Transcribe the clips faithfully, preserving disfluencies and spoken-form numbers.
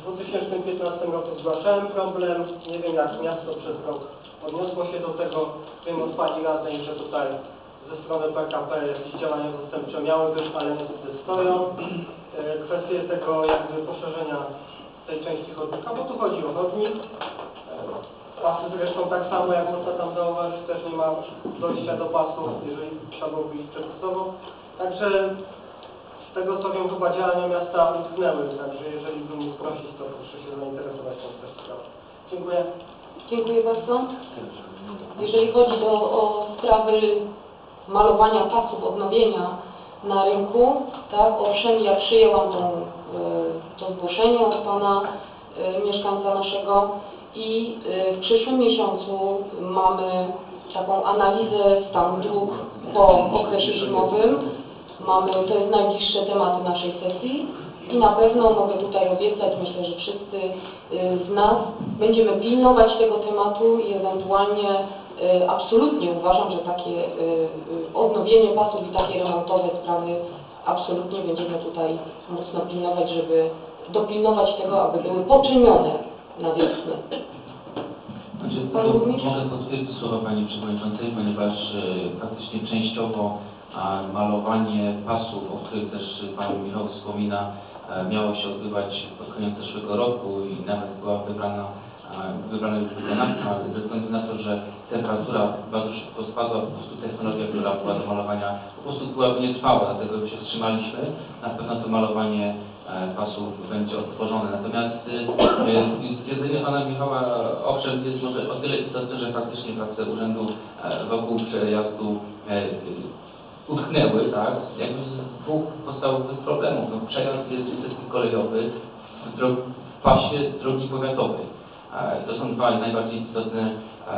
W dwa tysiące piętnastym roku zgłaszałem problem. Nie wiem, jak miasto przez rok odniosło się do tego. Wiem od pani radnej, że tutaj ze strony P K P jakieś działania zastępcze miały być, ale niestety stoją. Kwestie tego jakby poszerzenia tej części chodnika, bo tu chodzi o chodnik. Pasy zresztą tak samo, jak można tam zauważyć, też nie ma dojścia do pasów, jeżeli trzeba byłoby iść przepisowo. Także z tego co wiem, chyba działania miasta utknęły, także jeżeli bym mógł prosić, to proszę się zainteresować tą też sprawą. Dziękuję. Dziękuję bardzo. Jeżeli chodzi o, o sprawy malowania pasów, odnowienia na rynku, tak, owszem, ja przyjęłam tą, to zgłoszenie od pana mieszkańca naszego i w przyszłym miesiącu mamy taką analizę stanu dróg po okresie zimowym. Mamy, to jest najbliższe tematy naszej sesji i na pewno mogę tutaj obiecać, myślę, że wszyscy z nas będziemy pilnować tego tematu i ewentualnie absolutnie uważam, że takie odnowienie pasów i takie remontowe sprawy absolutnie będziemy tutaj mocno pilnować, żeby dopilnować tego, aby były poczynione na wiosnę. Znaczy, mogę potwierdzić słowa Pani Przewodniczącej, ponieważ e, faktycznie częściowo a, malowanie pasów, o których też Pan Michał wspomina, e, miało się odbywać pod koniec zeszłego roku i nawet była wybrana wybrany już wykonawca, ale ze względu na to, że temperatura bardzo szybko spadła, po prostu technologia, która była do malowania, po prostu byłaby nietrwała, dlatego się wstrzymaliśmy. Na pewno to malowanie pasów będzie odtworzone. Natomiast stwierdzenie pana Michała, owszem, jest może o tyle istotne, że faktycznie prace urzędu wokół przejazdu utknęły, tak? Jakby z dwóch podstawowych problemów. No, przejazd jest niestety kolejowy w pasie drogi powiatowej. To są dwa najbardziej istotne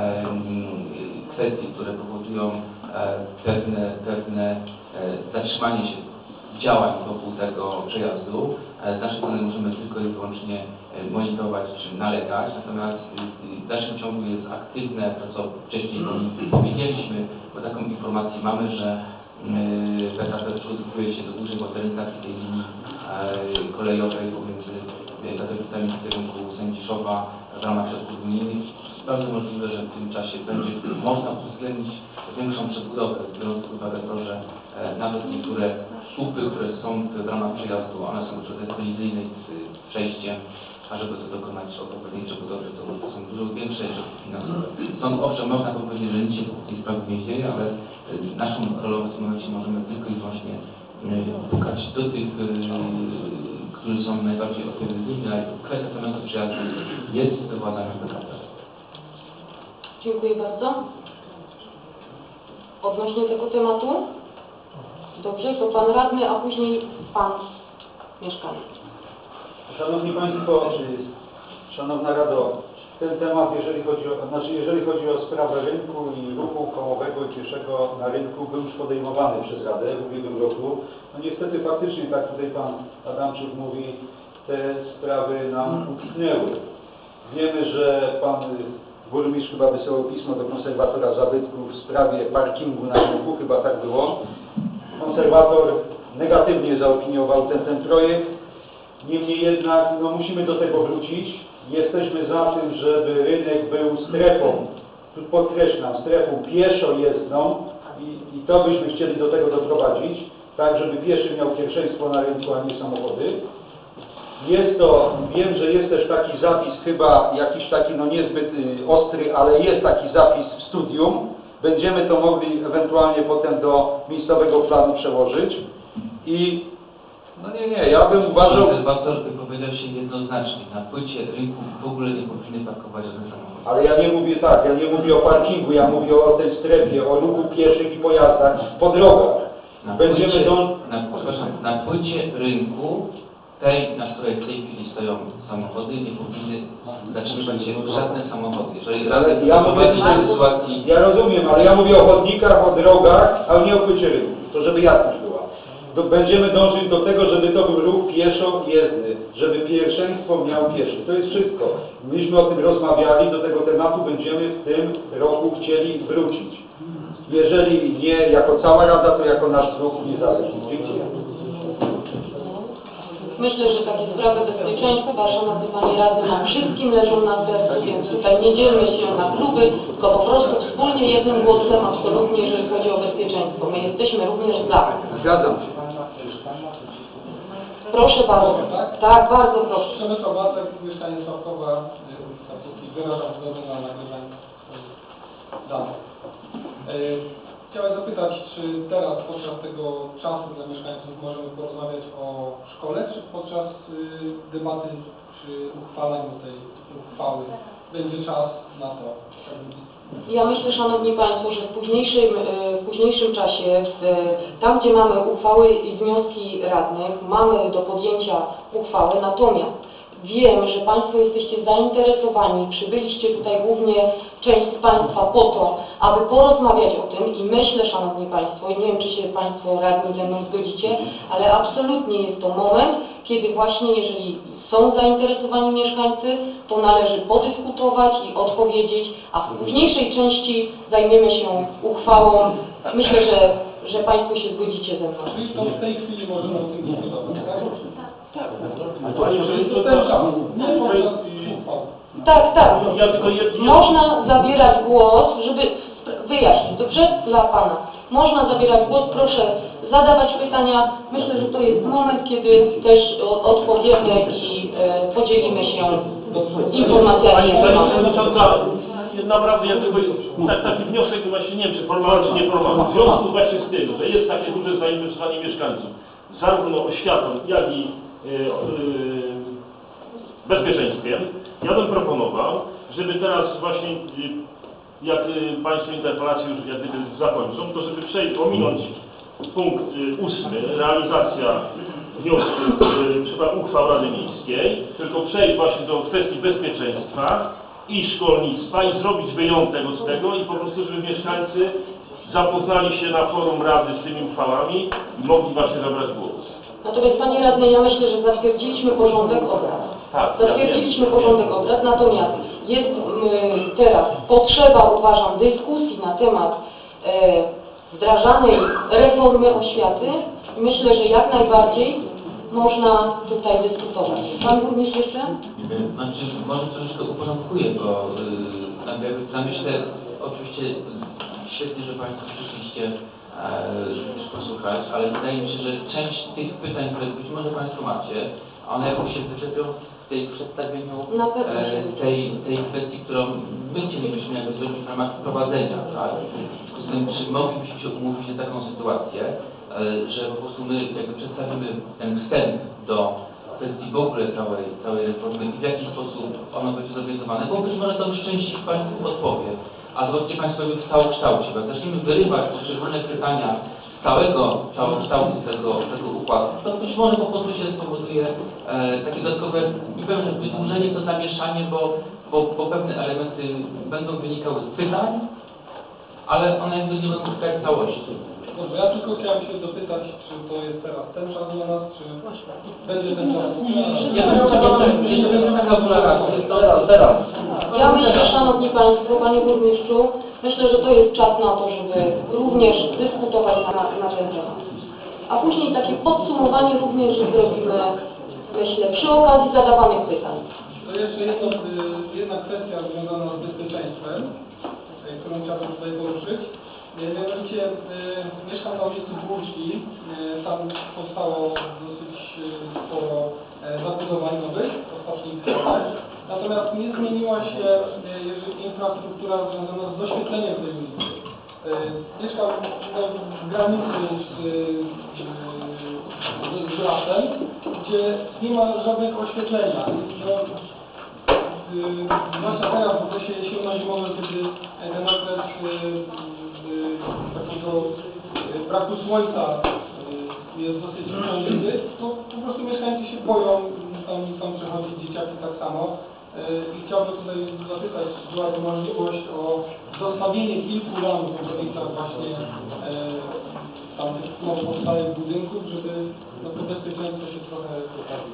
kwestie, które powodują pewne, pewne zatrzymanie się działań wokół tego przejazdu. Z naszej strony możemy tylko i wyłącznie monitorować czy nalegać, natomiast w dalszym ciągu jest aktywne to, co wcześniej powiedzieliśmy, bo taką informację mamy, że P K P przygotowuje się do dużej modernizacji tej linii kolejowej pomiędzy Katowicami w kierunku Sędziszowa w ramach środków unijnych. Bardzo możliwe, że w tym czasie będzie można uwzględnić większą przebudowę, biorąc pod uwagę to, że e, nawet niektóre słupy, które są w ramach przejazdu, one są trochę kolizyjne z przejściem, a żeby to dokonać odpowiedniej przebudowy, to, to są dużo większe środki finansowe. Stąd owszem, można powiedzieć, że nic się w tej sprawie nie dzieje, ale e, naszą rolą w tym momencie możemy tylko i wyłącznie e, pukać do tych e, którzy są najbardziej odpowiedzialni, ale kwestia tematu przyjazdu jest do władania P K P. Dziękuję bardzo. Odnośnie tego tematu? Dobrze, to Pan Radny, a później Pan Mieszkaniec. Szanowni Państwo, Szanowna Rado, ten temat, jeżeli chodzi o, znaczy jeżeli chodzi o sprawę rynku i ruchu kołowego i pieszego na rynku, był już podejmowany przez Radę w ubiegłym roku. No niestety faktycznie, tak tutaj Pan Adamczyk mówi, te sprawy nam utknęły. Wiemy, że Pan burmistrz chyba wysyłał pismo do konserwatora zabytków w sprawie parkingu na rynku, chyba tak było. Konserwator negatywnie zaopiniował ten, ten projekt. Niemniej jednak no, musimy do tego wrócić. Jesteśmy za tym, żeby rynek był strefą, tu podkreślam, strefą pieszo jezdną i, i to byśmy chcieli do tego doprowadzić, tak żeby pieszy miał pierwszeństwo na rynku, a nie samochody. Jest to, wiem, że jest też taki zapis, chyba jakiś taki no niezbyt ostry, ale jest taki zapis w studium. Będziemy to mogli ewentualnie potem do miejscowego planu przełożyć i no nie, nie, ja bym uważał... Konserwator wypowiedział się jednoznacznie, na płycie rynku w ogóle nie powinny parkować żadne samochody. Ale ja nie mówię tak, ja nie mówię o parkingu, ja mówię o tej strefie, o ruchu pieszych i pojazdach po drogach. Na Będziemy płycie, do... na, przepraszam, na płycie rynku, tej, na której w tej chwili stoją samochody, nie powinny zatrzymywać się żadne samochody. Jeżeli ale ja, mówię, tej sytuacji... ja rozumiem, ale ja mówię o chodnikach, o drogach, ale nie o płycie rynku, to żeby jasność była. Będziemy dążyć do tego, żeby to był ruch pieszo-jezdny, żeby pierwszeństwo miał pieszy. To jest wszystko. Myśmy o tym rozmawiali, do tego tematu będziemy w tym roku chcieli wrócić. Jeżeli nie jako cała Rada, to jako nasz ruch niezależny. Dziękuję. Myślę, że takie sprawy bezpieczeństwa, szanowni panie radny, nam wszystkim leżą na sercu, więc tutaj nie dzielmy się na kluby, tylko po prostu wspólnie jednym głosem absolutnie, jeżeli chodzi o bezpieczeństwo. My jesteśmy również za. Zgadzam się. Proszę bardzo. Tak, bardzo proszę. Przemysław Wacek, mieszkanie Sławkowa, wyrażam zgodę na nagrywanie danych. Chciałem zapytać, czy teraz podczas tego czasu dla mieszkańców możemy porozmawiać o szkole, czy podczas debaty przy uchwaleniu tej uchwały będzie czas na to? Ja myślę, szanowni państwo, że w późniejszym, w późniejszym czasie, w, tam gdzie mamy uchwały i wnioski radnych, mamy do podjęcia uchwały, natomiast wiem, że państwo jesteście zainteresowani, przybyliście tutaj głównie część z państwa po to, aby porozmawiać o tym i myślę, szanowni państwo, i nie wiem, czy się państwo radni ze mną zgodzicie, ale absolutnie jest to moment, kiedy właśnie, jeżeli są zainteresowani mieszkańcy, to należy podyskutować i odpowiedzieć, a w późniejszej części zajmiemy się uchwałą. Myślę, że, że państwo się zgodzicie ze mną. Czyli to w tej chwili możemy o tym dyskutować, tak? Panie Przewodniczący, To ten czas, nie podczas uchwały. Tak, tak. ja tylko jedno... Można zabierać głos, żeby wyjaśnić, dobrze? Dla Pana. Można zabierać głos, proszę zadawać pytania. Myślę, że to jest moment, kiedy też odpowiemy i e, podzielimy się informacjami. Pani Przewodnicząca, naprawdę ja tylko tak, taki wniosek właśnie nie wiem, czy formalny, czy nieformalny. W związku właśnie z tym, że jest takie duże zainteresowanie mieszkańców, zarówno oświatą, jak i yy, yy, bezpieczeństwem, ja bym proponował, żeby teraz właśnie, yy, jak yy, Państwo interpelacje już jak gdyby zakończą, to żeby przejść, ominąć punkt yy, ósmy, realizacja wniosku, yy, uchwał Rady Miejskiej, tylko przejść właśnie do kwestii bezpieczeństwa i szkolnictwa i zrobić wyjątek z tego i po prostu, żeby mieszkańcy zapoznali się na forum Rady z tymi uchwałami i mogli właśnie zabrać głos. Natomiast Panie Radny, ja myślę, że zatwierdziliśmy porządek obrad. Tak, Zatwierdziliśmy porządek obrad, natomiast jest y, teraz potrzeba, uważam, dyskusji na temat y, wdrażanej reformy oświaty i myślę, że jak najbardziej można tutaj dyskutować. Pan burmistrz jeszcze? Znaczy, może troszeczkę uporządkuję, bo yy, na myślę, oczywiście świetnie, że Państwo przyszliście również posłuchać, ale wydaje mi się, że część tych pytań, które być może Państwo macie, one jakoś się wyczepią w tej przedstawieniu e, tej, tej kwestii, którą my chcielibyśmy jakby zrobić w ramach wprowadzenia, tak? W związku z tym, czy moglibyśmy się umówić na taką sytuację, e, że po prostu my jakby przedstawimy ten wstęp do kwestii w ogóle całej, całej reformy i w jaki sposób ono będzie zorganizowane, bo być może to już część Państwu odpowie. A zobaczcie Państwo w całokształcie, bo jak zaczniemy wyrywać poszczególne pytania z całego całokształtu tego, tego układu, to być może po prostu się spowoduje e, takie dodatkowe, nie powiem, że wydłużenie, to zamieszanie, bo, bo, bo pewne elementy będą wynikały z pytań, ale one jakby nie będą spotkać całości. Dobrze, ja tylko chciałem się dopytać, czy to jest teraz ten czas dla nas, czy będzie ten czas? Ja bym taka wola Teraz, teraz. Ja myślę, szanowni państwo, panie burmistrzu, myślę, że to jest czas na to, żeby również dyskutować na, na ten temat. A później takie podsumowanie również zrobimy, myślę, przy okazji zadawanych pytań. To jeszcze jedno, jedna kwestia związana z bezpieczeństwem, którą chciałbym tutaj poruszyć. Mianowicie y, mieszkam na ulicy Dłużki, y, tam powstało dosyć y, sporo y, zabudowań nowych w ostatnich latach. Natomiast nie zmieniła się y, infrastruktura związana z doświetleniem tej ulicy. Y, mieszkam no, w granicy z, y, z, z lasem, gdzie nie ma żadnego oświetlenia. No, y, zwłaszcza teraz w okresie jesienno-zimowym, kiedy ten okres y, takiego braku słońca jest dosyć uciążliwy, to po prostu mieszkańcy się boją tam, tam przechodzić, dzieciaki tak samo. I chciałbym tutaj zapytać, czy byłaby możliwość o zostawienie kilku lamp w okolicach właśnie e, tam tych nowo powstałych budynków, żeby no, to bezpieczeństwo się trochę poprawiło.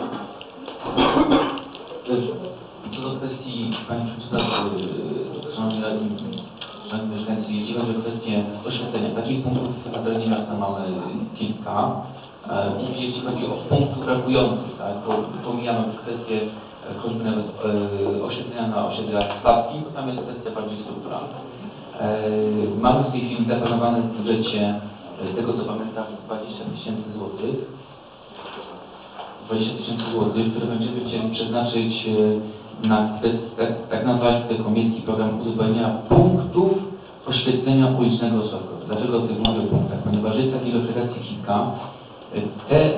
Co do kwestii, Panie Przewodniczący, Szanowni Radni, Szanowni Mieszkańcy, jeśli chodzi o kwestię oświetlenia, takich punktów na terenie miasta mamy kilka. mówi, jeśli chodzi o punktów brakujących, tak? Bo pomijamy kwestię choćby nawet e, osiedlenia na osiedlach stawki, bo tam jest kwestia bardziej strukturalna. E, mamy w tej chwili zaplanowane w budżecie, e, tego co pamiętam, dwadzieścia tysięcy złotych, dwadzieścia tysięcy złotych, które będziemy chcieli przeznaczyć e, na tak, tak nazwać tego miejski program uzupełnienia punktów oświetlenia ulicznego Osorkowa. Dlaczego o tych mówię punktach? Ponieważ jest takiej lokalizacji kilka. Te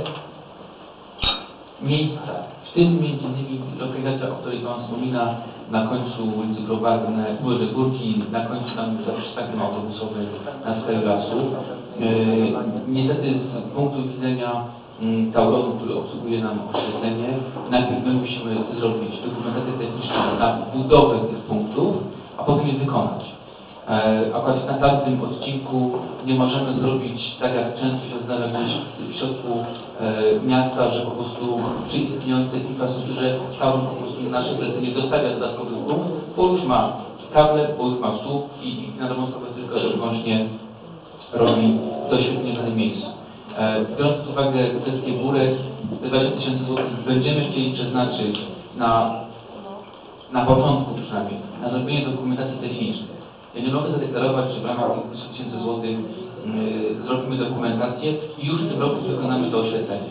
miejsca, w tym między innymi lokalizacja, o której Pan wspomina, na końcu ulicy Grobarne, Górze Górki, na końcu tam za przystankiem autobusowym na skraju lasu. Yy, niestety z punktu widzenia yy, Tauronu, który obsługuje nam oświetlenie, najpierw my musimy zrobić dokumentację techniczną na budowę tych punktów, a potem je wykonać. E, akurat na tamtym odcinku nie możemy zrobić tak, jak często się zdarza gdzieś w środku e, miasta, że po prostu przy istniejącej infrastrukturze Tauron po prostu nasze zlecenie dostawia dodatkowych punktów, bo już ma kable, bo już ma słup i, i na dobrą sprawę tylko że wyłącznie robi doświetlenie w danym miejscu. E, biorąc pod uwagę kwestię górek, te dwadzieścia tysięcy złotych będziemy chcieli przeznaczyć na, na początku przynajmniej, na zrobienie dokumentacji technicznej. Ja nie mogę zadeklarować, że w ramach tych dwustu tysięcy złotych yy, zrobimy dokumentację i już w tym roku wykonamy to oświetlenie.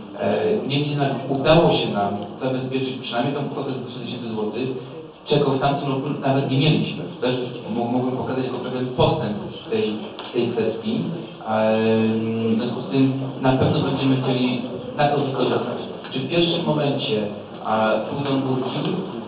E, Niemniej jednak udało się nam zabezpieczyć przynajmniej tą kwotę dwustu tysięcy złotych, czego w tamtym roku nawet nie mieliśmy. Też mógłbym pokazać jako pewien postęp w tej, w tej kwestii. E, w związku z tym na pewno będziemy chcieli na to wykorzystać. Czy w pierwszym momencie a pójdą górki,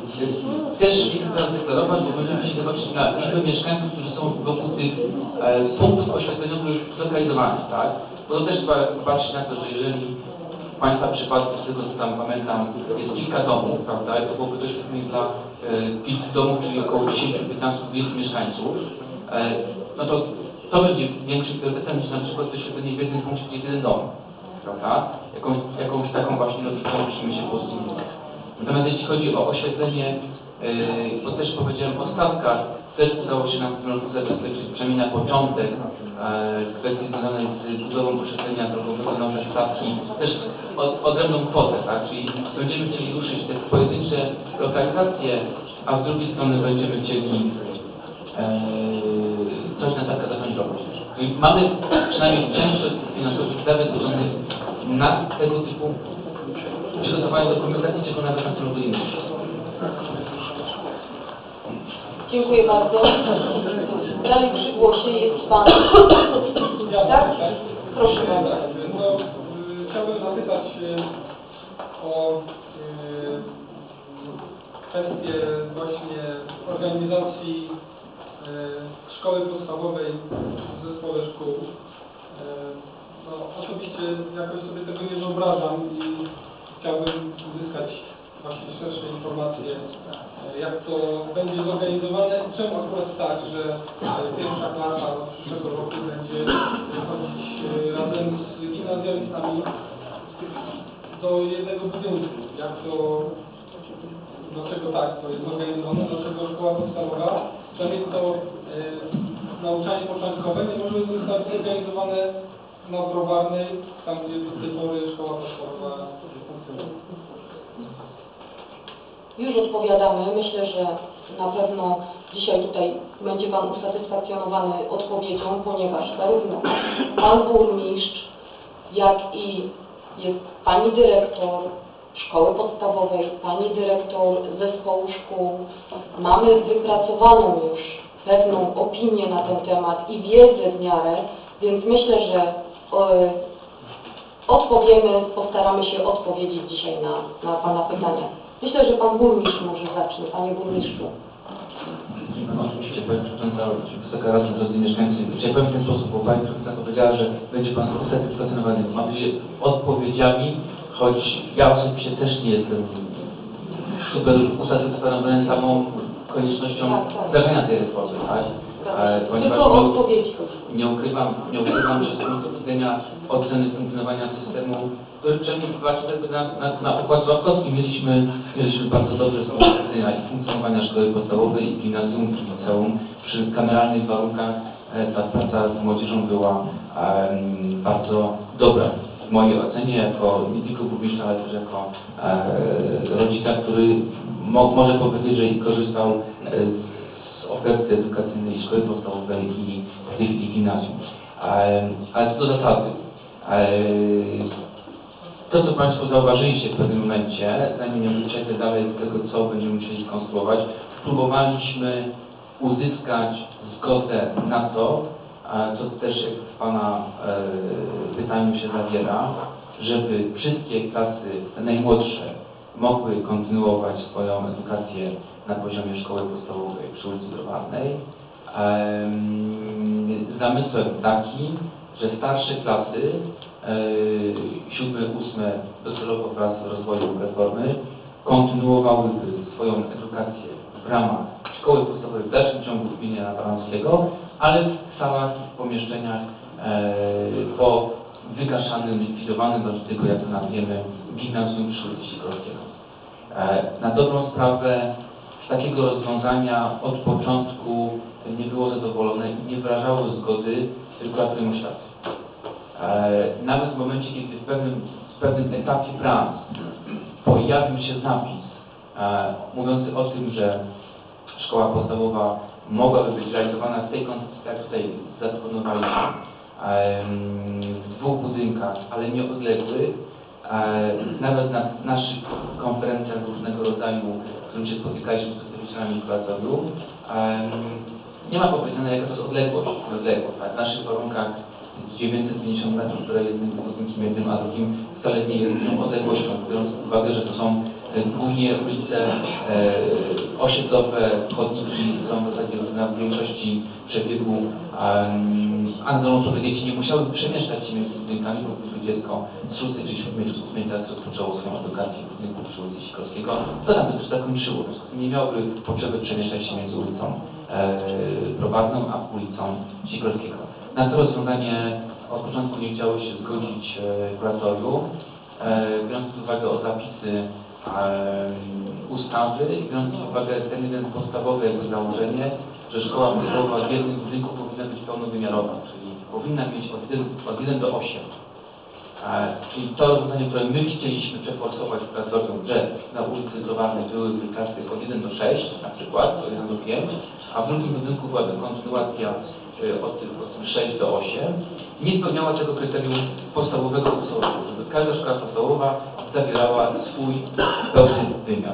też nie chcę teraz deklarować, bo będziemy się zobaczyć na liczbę mieszkańców, którzy są wokół tych e, punktów oświetleniowych zlokalizowanych, tak? Bo to też trzeba patrzeć na to, że jeżeli w Państwa przypadku, z tego co tam pamiętam, jest kilka domów, prawda, i to byłoby to świetnie dla e, kilku domów, czyli około dziesięć, piętnaście, dwadzieścia mieszkańców, e, no to to będzie większym priorytetem niż na przykład oświetlenie w jednym punkcie, gdzie jest jeden dom, prawda? Jakąś, jakąś taką właśnie logiką musimy się posługiwać. Natomiast jeśli chodzi o oświetlenie, yy, bo też powiedziałem o stawkach, też udało się nam w tym roku zabezpieczyć przynajmniej na początek yy, kwestii związanej z budową oświetlenia drogowego na obszarze stawki, też od, odrębną kwotę, tak? Czyli będziemy chcieli ruszyć te pojedyncze lokalizacje, a z drugiej strony będziemy chcieli yy, coś na stawkę zacząć robić. Czyli mamy przynajmniej część finansowych zabezpieczonych na tego typu przygotowanie dokumentacji, czego nawet na tym roku nie mieliśmy. Dziękuję bardzo. Dalej przy głosie jest Pan. Ja Tak? tak? Proszę bardzo. Tak, no, y, chciałbym zapytać y, o y, kwestię właśnie organizacji y, szkoły podstawowej w zespole szkół. Y, no, osobiście jakoś sobie tego nie wyobrażam i chciałbym uzyskać właśnie szersze informacje, jak to będzie zorganizowane i czemu akurat tak, że pierwsza klasa od przyszłego roku będzie chodzić razem z gimnazjalistami do jednego budynku. Jak to, dlaczego tak to jest zorganizowane, dlaczego szkoła podstawowa, czemu jest to e, nauczanie początkowe nie może zostać zorganizowane na Browarnej, tam gdzie do tej pory szkoła podstawowa funkcjonuje. Już odpowiadamy. Myślę, że na pewno dzisiaj tutaj będzie Pan usatysfakcjonowany odpowiedzią, ponieważ zarówno Pan Burmistrz, jak i jest Pani Dyrektor Szkoły Podstawowej, Pani Dyrektor Zespołu Szkół. Mamy wypracowaną już pewną opinię na ten temat i wiedzę w miarę, więc myślę, że e, odpowiemy, postaramy się odpowiedzieć dzisiaj na, na Pana pytania. Myślę, że Pan Burmistrz może zacznie. Panie Burmistrzu. No, oczywiście Pani Przewodnicząca, Wysoka Rado, drodzy mieszkańcy, ja powiem w ten sposób, bo Pani Przewodnicząca powiedziała, że będzie Pan usatysfakcjonowany. Mamy się odpowiedziami, choć ja osobiście też nie jestem super usatysfakcjonowany samą koniecznością wdrażania tej reformy, tak? E, ponieważ Tylko o nie, odpowiedzi chodzi. nie ukrywam, nie ukrywam, że z punktu widzenia oceny funkcjonowania systemu, który przynajmniej patrzę na, na, na układ Zławkowski mieliśmy, mieliśmy bardzo dobrze z punktu widzenia i funkcjonowania szkoły podstawowej, i gimnazjum, i liceum. Przy kameralnych warunkach e, ta praca z młodzieżą była e, bardzo dobra. w mojej ocenie, jako nie tylko burmistrza, ale też jako e, rodzica, który mo, może powiedzieć, że korzystał e, z oferty edukacyjnej szkoły podstawowej i w tej chwili gimnazjum. E, ale co do zasady, e, to co Państwo zauważyliście w pewnym momencie, zanim nie przejdę dalej do tego, co będziemy musieli skonstruować, próbowaliśmy uzyskać zgodę na to, co też jak w Pana e, pytaniu się zawiera, żeby wszystkie klasy najmłodsze mogły kontynuować swoją edukację na poziomie szkoły podstawowej przy ulicy Browarnej. E, zamysłem takim, że starsze klasy, e, siódme, ósme, docelowo wraz z rozwojem reformy, kontynuowałyby swoją edukację w ramach szkoły podstawowej w dalszym ciągu imienia Baranowskiego, ale w salach i w pomieszczeniach e, po wygaszanym, likwidowanym, bądź tylko jak to nazwiemy, gimnazjum przy ulicy Sikorskiego. E, na dobrą sprawę z takiego rozwiązania od początku nie było zadowolone i nie wyrażało zgody z Kuratorium Oświaty. E, nawet w momencie, kiedy w pewnym, w pewnym etapie prac pojawił się zapis e, mówiący o tym, że szkoła podstawowa mogłaby być realizowana w tej koncepcji, jak tutaj zaproponowaliśmy, w dwóch budynkach, ale nieodległych. Nawet na naszych konferencjach różnego rodzaju, w którym się spotykaliśmy z przedstawicielami kuratorium, nie ma powiedziane, jaka to jest odległość. odległość tak? W naszych warunkach dziewięćset pięćdziesiąt metrów, które jednym budynkiem jednym, a drugim wcale nie jest tą odległością, biorąc pod uwagę, że to są głównie ulice e, osiedlowe, chodniki są w zasadzie na większości przebiegu, um, a na dobrą sprawę dzieci nie musiały przemieszczać się między budynkami, bo gdyby dziecko z szóstej czy siódmej czy ósmej klasy rozpoczęło swoją edukację w budynku przy ulicy Sikorskiego, to tam by też zakończyło. Nie miałoby potrzeby przemieszczać się między ulicą e, Browarną a ulicą Sikorskiego. Na to rozwiązanie od początku nie chciało się zgodzić e, kuratorium, e, biorąc pod uwagę o zapisy ustawy i biorąc pod uwagę ten jeden podstawowy jakby założenie, że szkoła podstawowa w jednym budynku powinna być pełnowymiarowa, czyli powinna mieć od jeden do osiem. Czyli to rozwiązanie, które my chcieliśmy przeforsować w kuratorium, że na ulicy Browarnej byłyby klasy od jeden do sześciu na przykład, od jeden do pięciu, a w drugim budynku byłaby kontynuacja od tych sześciu do ośmiu, nie spełniała tego kryterium podstawowego wzoru, żeby każda szkoła podstawowa zawierała swój pełny wymiar.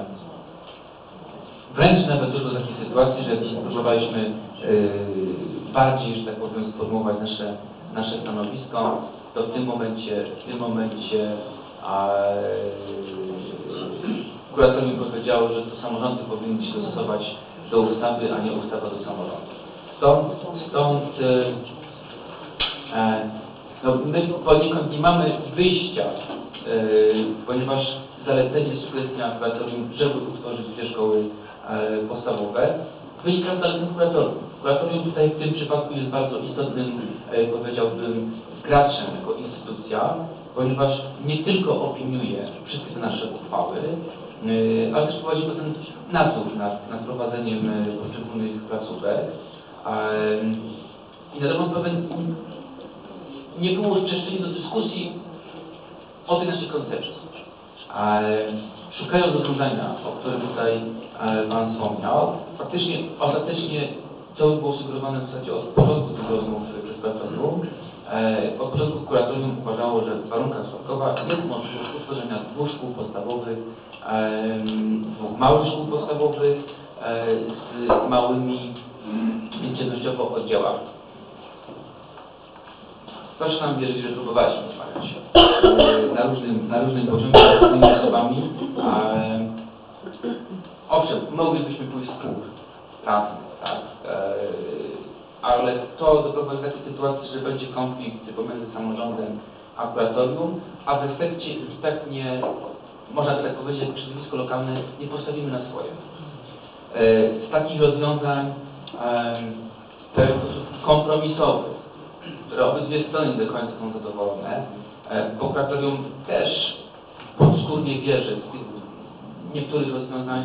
Wręcz nawet doszło do takiej sytuacji, że próbowaliśmy yy, bardziej, że tak powiem, sformułować nasze, nasze stanowisko, to w tym momencie, w tym momencie a, yy, kuratorium powiedziało, że to samorządy powinny się dostosować do ustawy, a nie ustawa do samorządu. Stąd, stąd yy, e, no, my poniekąd nie mamy wyjścia, Yy, ponieważ zalecenie sugestia kuratorium, żeby utworzyć dwie szkoły e, podstawowe, wynika z zaleceń kuratorium. Kuratorium tutaj w tym przypadku jest bardzo istotnym, e, powiedziałbym, graczem jako instytucja, ponieważ nie tylko opiniuje wszystkie te nasze uchwały, e, ale też prowadzi ten nadzór nad, nad prowadzeniem e, poszczególnych placówek. E, I na dobrą sprawę nie było uczestniczenia do dyskusji o tej naszej koncepcji. Szukając rozwiązania, o którym tutaj Pan wspomniał, faktycznie, ostatecznie to było sugerowane w zasadzie od początku tych rozmów przez kuratorium. Od początku kuratorium uważało, że w warunkach Sławkowa jest możliwość utworzenia dwóch szkół podstawowych, dwóch małych szkół podstawowych z małymi liczebnościowo oddziałami. Proszę nam wierzyć, że próbowaliśmy rozmawiać na różnym, na różnym poziomie z różnymi osobami. E, owszem, moglibyśmy pójść w klub prawny, tak, e, ale to doprowadzi do takiej sytuacji, że będzie konflikt pomiędzy samorządem a kuratorium, a w efekcie i tak nie, można tak powiedzieć, jako środowisko lokalne nie postawimy na swoje. E, z takich rozwiązań e, kompromisowych, które obydwie strony nie do końca są zadowolone, bo kuratorium też podskórnie wierzy w tych niektórych rozwiązań.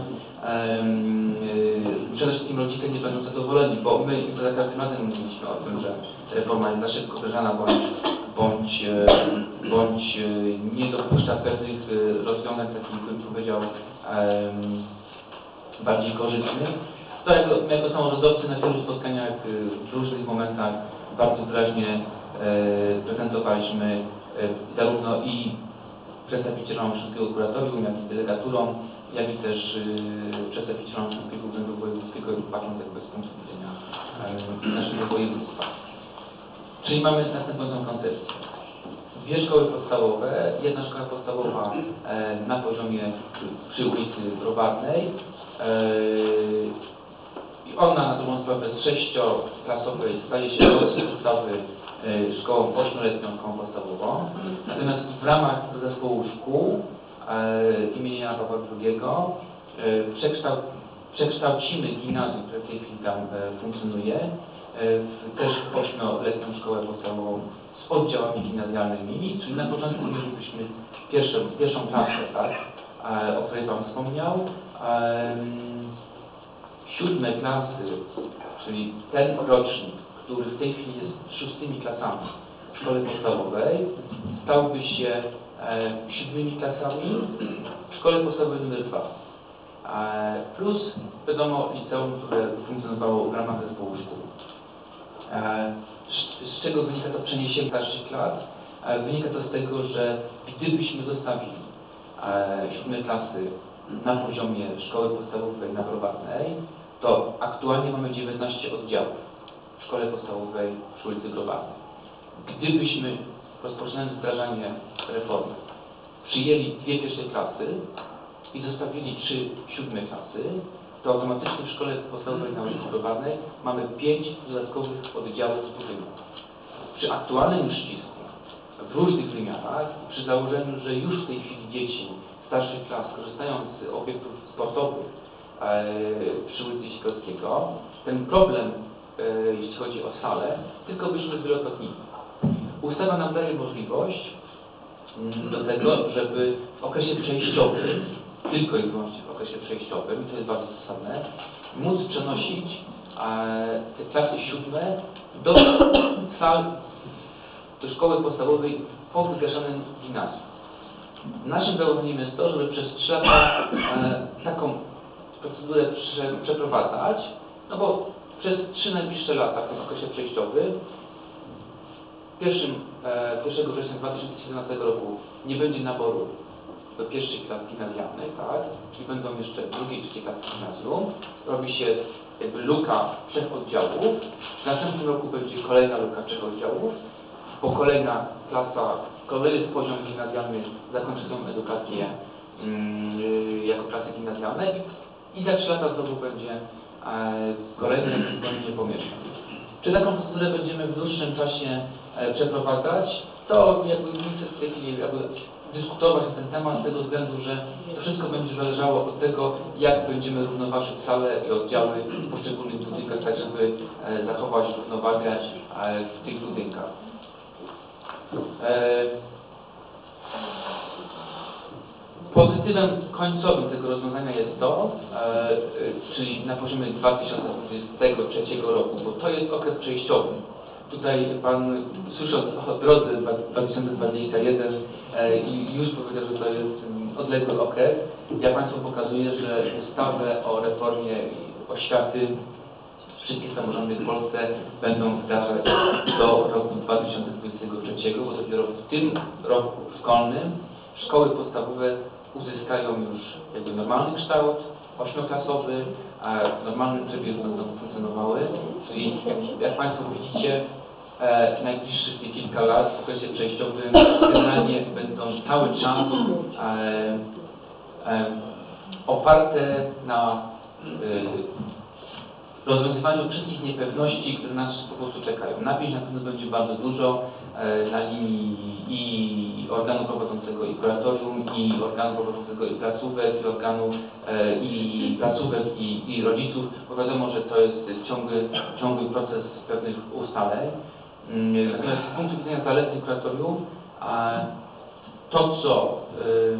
Przede wszystkim rodzice nie będą zadowoleni, bo my za każdym razem mówiliśmy o tym, że reforma jest za szybko wdrażana bądź bądź, e, bądź e, nie dopuszcza pewnych e, rozwiązań, takich bym powiedział e, bardziej korzystnych. To jako, jako samorządowcy na wielu spotkaniach e, w różnych momentach bardzo wyraźnie e, prezentowaliśmy e, zarówno i przedstawicielom Śląskiego Kuratorium, jak i delegaturom, jak i też y, przedstawicielom Śląskiego Urzędu Wojewódzkiego, patrząc jakby z punktu widzenia y, naszego województwa. Czyli mamy następującą koncepcję. Dwie szkoły podstawowe, jedna szkoła podstawowa e, na poziomie przy ulicy Browarnej e, i ona na drugą sprawę z sześcioklasowej staje się od ustawy e, szkołą ośmioletnią, szkołą podstawową. Natomiast w ramach zespołu szkół e, imienia Pawła drugiego e, przekształ, przekształcimy gimnazjum, które w tej chwili tam e, funkcjonuje, e, w też ośmioletnią szkołę podstawową z oddziałami gimnazjalnymi, czyli na początku mielibyśmy pierwszą, pierwszą klasę, tak, e, o której Pan wspomniał. E, siódme klasy, czyli ten rocznik, który w tej chwili jest szóstymi klasami w szkole podstawowej, stałby się e, siódmymi klasami w szkole podstawowej numer dwa. E, plus, wiadomo, liceum, które funkcjonowało w ramach zespołu szkół. E, z, z czego wynika to przeniesienie dalszych lat? E, wynika to z tego, że gdybyśmy zostawili e, siódme klasy na poziomie szkoły podstawowej na Browarnej, to aktualnie mamy dziewiętnaście oddziałów w szkole podstawowej przy ulicy Browarnej. Gdybyśmy, rozpoczynając wdrażanie reformy, przyjęli dwie pierwsze klasy i zostawili trzy siódme klasy, to automatycznie w szkole podstawowej na ulicy Browarnej mamy pięć dodatkowych oddziałów w budynku. Przy aktualnym uścisku, w różnych wymiarach, przy założeniu, że już w tej chwili dzieci starszych klas korzystają z obiektów sportowych e, przy ulicy Sikorskiego, ten problem, e, jeśli chodzi o salę, tylko byśmy zwielokrotnili. Ustawa nam daje możliwość m, do tego, żeby w okresie przejściowym, tylko i wyłącznie w okresie przejściowym, i to jest bardzo zasadne, móc przenosić e, te klasy siódme do sal, do szkoły podstawowej po wygaszanym gimnazjum. Naszym założeniem jest to, żeby przez trzy lata e, taką procedurę prze, przeprowadzać, no bo przez trzy najbliższe lata w tym okresie przejściowym, pierwszym, e, pierwszego września dwa tysiące siedemnastego roku nie będzie naboru do pierwszej klasy gimnazjalnej, tak? Czyli będą jeszcze drugiej i trzeciej klasy gimnazjum. Robi się jakby luka trzech oddziałów. W następnym roku będzie kolejna luka trzech oddziałów, bo kolejna klasa, kolejny poziom gimnazjalny zakończy tą edukację yy, jako klasy gimnazjalnej i za trzy lata znowu będzie e, kolejne zwolnienie pomieszczeń. Czy taką procedurę będziemy w dłuższym czasie e, przeprowadzać? To jakby nie chcę w tej chwili jakby dyskutować na ten temat z tego względu, że to wszystko będzie zależało od tego, jak będziemy równoważyć salę i oddziały w poszczególnych budynkach, tak żeby e, zachować równowagę e, w tych budynkach. E, Pozytywem końcowym tego rozwiązania jest to, e, czyli na poziomie dwa tysiące dwudziestego trzeciego roku, bo to jest okres przejściowy. Tutaj Pan słysząc o drodze dwa tysiące dwudziestego pierwszego e, i już powiedział, że to jest odległy okres. Ja Państwu pokazuję, że ustawę o reformie oświaty wszystkie samorządy w Polsce będą wdrażać do roku dwa tysiące dwudziestego trzeciego, bo dopiero w tym roku szkolnym szkoły podstawowe uzyskają już jakby normalny kształt, ośmioklasowy, a w normalnym trybie będą funkcjonowały. Czyli jak, jak Państwo widzicie, e, najbliższych te kilka lat w okresie przejściowym generalnie będą cały czas e, e, oparte na e, rozwiązywaniu wszystkich niepewności, które nas po prostu czekają. Napięć na pewno będzie bardzo dużo e, na linii i organu prowadzącego i kuratorium, i organu prowadzącego i placówek, i organu e, i placówek, i, i rodziców, bo wiadomo, że to jest ciągły, ciągły proces pewnych ustaleń. Natomiast z punktu widzenia zaletnych kuratorium, a to co e,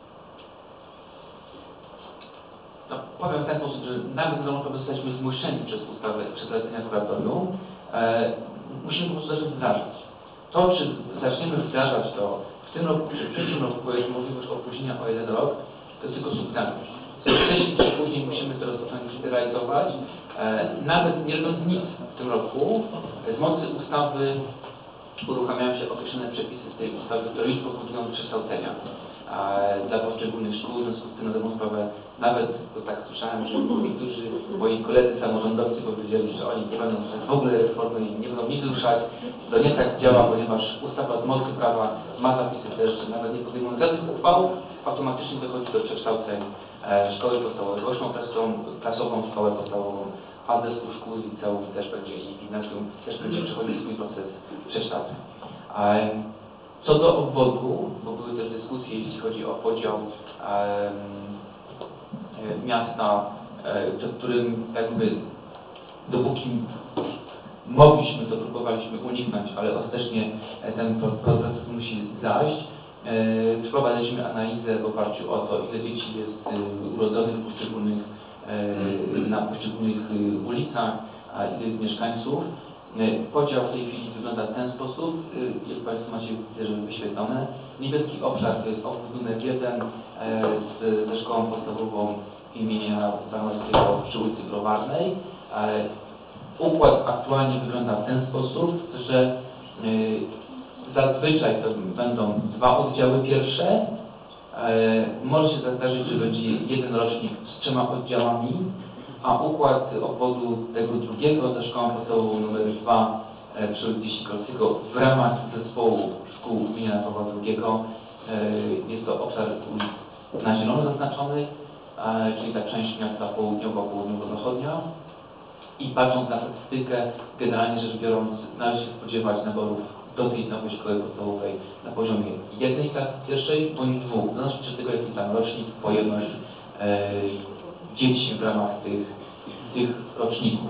no, powiem w ten sposób, że nawet że zostaliśmy zmuszeni przez ustawę przez zalecenia kuratorium, e, musimy po prostu zacząć wdrażać. To, czy zaczniemy wdrażać to w tym roku, czy w przyszłym roku, jest możliwość opóźnienia o jeden rok, to jest tylko subtelność. Wcześniej czy później musimy te rozwiązania realizować. E, nawet nie robiąc nic w tym roku, z mocy ustawy uruchamiają się określone przepisy z tej ustawy, które już powodują przekształcenia e, dla poszczególnych szkół. W związku z tym na dobrą sprawę, nawet to tak słyszałem, że niektórzy moi koledzy samorządowcy powiedzieli, że oni nie będą ruszać w ogóle reformy i nie będą nic ruszać. To nie tak działa, ponieważ ustawa z mocy prawa ma zapisy też, że nawet nie podejmując żadnych uchwał, automatycznie dochodzi do przekształceń e, szkoły podstawowej, ośmioklasową, klasową szkołę podstawową, a zespół szkół i liceów też będzie i gimnazjum też będzie przechodzić swój proces przekształceń. E, co do obwodu, bo były też dyskusje, jeśli chodzi o podział e, miasta, e, przed którym jakby dopóki mogliśmy, to próbowaliśmy uniknąć, ale ostatecznie ten proces musi zajść. E, przeprowadziliśmy analizę w oparciu o to, ile dzieci jest e, urodzonych w poszczególnych, e, na poszczególnych e, ulicach, a ile jest mieszkańców. E, podział w tej chwili wygląda w ten sposób, e, jak Państwo macie wyświetlone. Niebieski obszar to jest obwód numer jeden e, z, ze szkołą podstawową imienia Stanowskiego przy ulicy Browarnej. E, układ aktualnie wygląda w ten sposób, że e, zazwyczaj to będą dwa oddziały pierwsze. E, może się zdarzyć, że będzie jeden rocznik z trzema oddziałami, a układ obwodu tego drugiego ze szkołą podstawową numer dwa e, przy ulicy Sikorskiego w ramach zespołu szkół imienia Pawła drugiego. E, jest to obszar ulic na zielono zaznaczony, e, czyli ta część miasta południowo-południowo-zachodnia. I patrząc na statystykę, generalnie rzecz biorąc, należy się spodziewać naborów do tej nowej szkoły podstawowej na poziomie jednej klasy pierwszej bądź dwóch, zależy od tego, jaki tam rocznik, pojemność e, dzieci w ramach tych, tych roczników.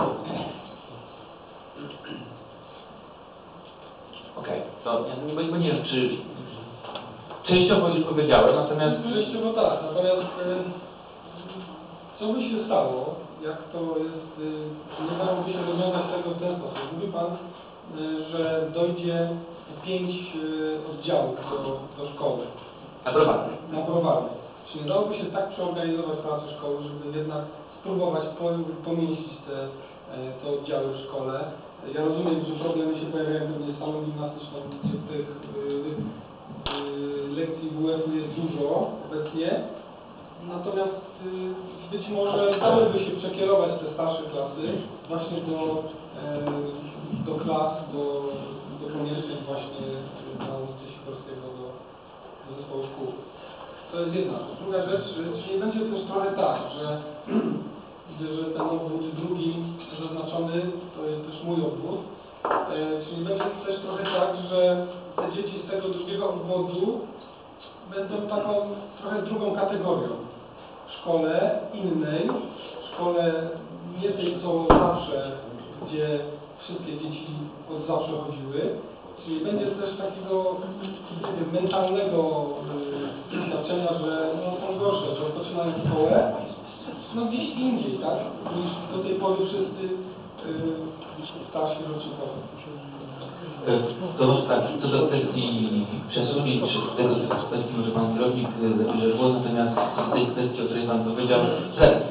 Okej, to bo, bo nie wiem, czy częściowo już powiedziałem, natomiast... Częściowo tak, natomiast y, co by się stało, jak to jest, y, nie dałoby się rozwiązać tego w ten sposób. Mówi Pan, y, że dojdzie pięć y, oddziałów do, do szkoły. Na browarnej. Na browarnej. Czy nie dałoby się tak przeorganizować pracę szkoły, żeby jednak spróbować pomieścić te, y, te oddziały w szkole? Ja rozumiem, że problemy się pojawiają pewnie z salą gimnastyczną, gdzie tych y, y, lekcji W F-u jest dużo obecnie. Natomiast y, być może dałoby się przekierować te starsze klasy właśnie do, e, do klas, do, do pomieszczeń właśnie na ulicy Sikorskiego, do, do zespołu szkół. To jest jedna rzecz. Druga rzecz, czy nie będzie też trochę tak, że, że ten obwód drugi zaznaczony, to jest też mój obwód, e, czy nie będzie też trochę tak, że te dzieci z tego drugiego obwodu będą taką trochę drugą kategorią. W szkole innej, w szkole nie tej co zawsze, gdzie wszystkie dzieci od zawsze chodziły, czyli będzie też takiego nie wiem, mentalnego y, doświadczenia, że no, są gorsze, że rozpoczynają szkołę no gdzieś indziej, tak? Niż do tej pory wszyscy y, starsi rocznikowie. To może tak, co do kwestii przesunięć, czy tego typu kwestii może Pan Kierownik zabierze głos, natomiast z tej kwestii, o której Pan powiedział, że e,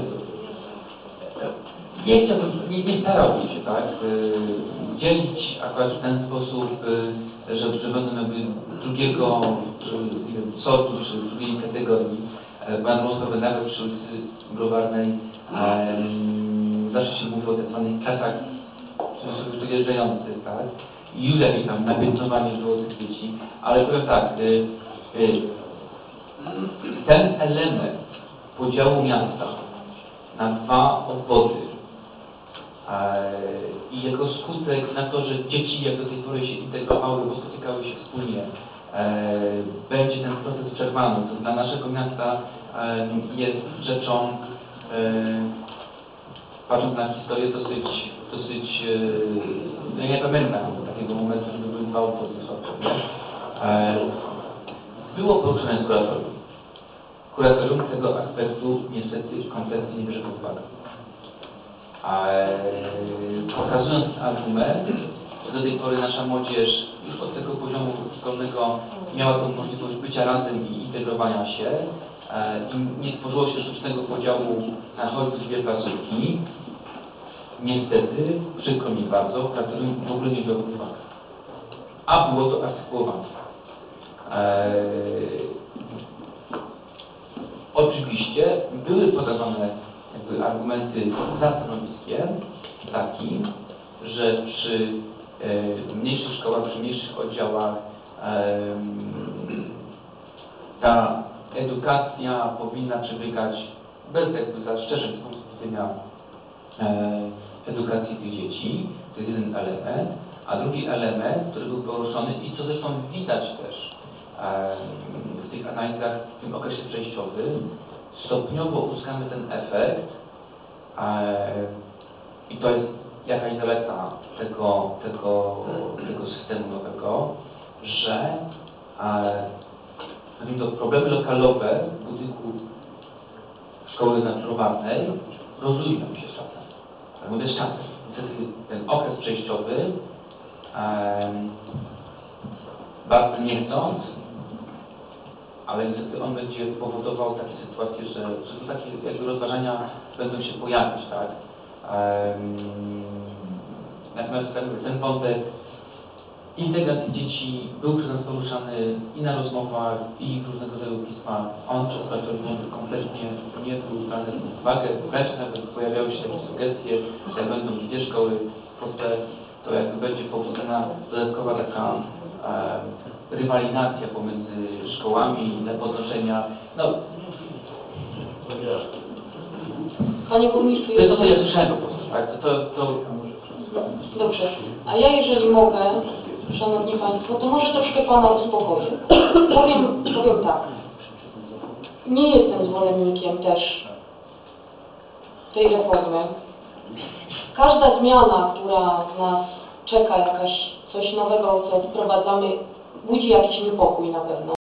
nie chciałbym, nie, nie starałbym się, tak, e, dzielić akurat w ten sposób, e, że, że będą jakby drugiego e, sortu, czy drugiej kategorii. E, Pan Rosłowy nawet przy ulicy Browarnej e, zawsze się mówi o tak zwanych klasach wyjeżdżających, tak? I już jakieś tam napiętnowanie było tych dzieci, ale powiem tak, y, y, ten element podziału miasta na dwa obwody y, i jako skutek na to, że dzieci jak do tej pory się integrowały, bo spotykały się wspólnie, y, będzie ten proces przerwany, to dla naszego miasta y, jest rzeczą, y, patrząc na historię, dosyć, dosyć no ja nie pamiętam takiego momentu, żeby były dwa obwody. E, było poruszone z kuratorium. Kuratorium tego aspektu niestety kompletnie nie bierze pod uwagę. E, pokazując argument, do tej pory nasza młodzież już od tego poziomu szkolnego miała tą możliwość bycia razem i integrowania się. E, I nie stworzyło się sztucznego podziału na choćby dwie placówki. Niestety, przykro mi bardzo, praktycznie w ogóle nie wziął pod uwagę. A było to artykułowane. Eee, oczywiście były podawane jakby argumenty za stanowiskiem takim, że przy e, mniejszych szkołach, przy mniejszych oddziałach e, ta edukacja powinna przebiegać bez jakby zastrzeżeń z punktu widzenia e, edukacji tych dzieci. To jest jeden element. A drugi element, który był poruszony i co zresztą widać też e, w tych analizach w tym okresie przejściowym, stopniowo uzyskamy ten efekt e, i to jest jakaś zaleta tego, tego, tego systemu nowego, że e, to problemy lokalowe w budynku szkoły naturalnej rozluźnią się z czasem. Tak mówię z czasem. Niestety ten okres przejściowy Um, bardzo nie chcąc, ale niestety on będzie powodował takie sytuacje, że, że to takie jakby rozważania będą się pojawiać, tak? Um, natomiast ten, ten wątek integracji dzieci był przez nas poruszany i na rozmowach, i w różnego rodzaju pismach. On przez pracowników kompletnie nie był brany pod uwagę, wręcz nawet pojawiały się takie sugestie, że jak będą dwie szkoły w Polsce, to jakby będzie pobudzona dodatkowa taka e, rywalizacja pomiędzy szkołami dla podnoszenia. No, Panie burmistrzu, to jest to, co ja słyszałem po prostu, tak? To, to, to... Dobrze. A ja jeżeli mogę, Szanowni Państwo, to może troszkę Pana uspokoję. Powiem, powiem tak. Nie jestem zwolennikiem też tej reformy. Każda zmiana, która nas czeka, jakaś coś nowego, co wprowadzamy, budzi jakiś niepokój na pewno.